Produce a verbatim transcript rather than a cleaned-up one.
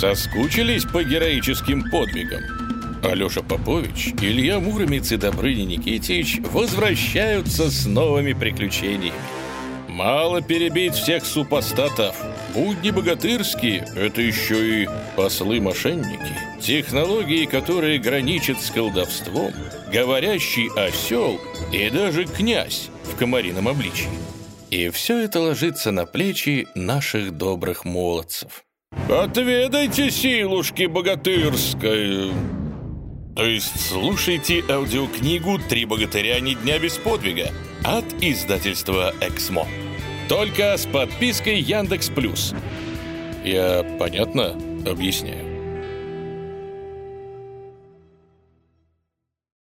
Соскучились по героическим подвигам? Алеша Попович, Илья Муромец и Добрыня Никитич возвращаются с новыми приключениями. Мало перебить всех супостатов. Будни богатырские — это еще и послы-мошенники, технологии, которые граничат с колдовством, говорящий осел и даже князь в комарином обличии. И все это ложится на плечи наших добрых молодцев. Отведайте силушки богатырской. То есть слушайте аудиокнигу «Три богатыря ни дня без подвига» от издательства «Эксмо». Только с подпиской Яндекс.Плюс. Я понятно объясняю?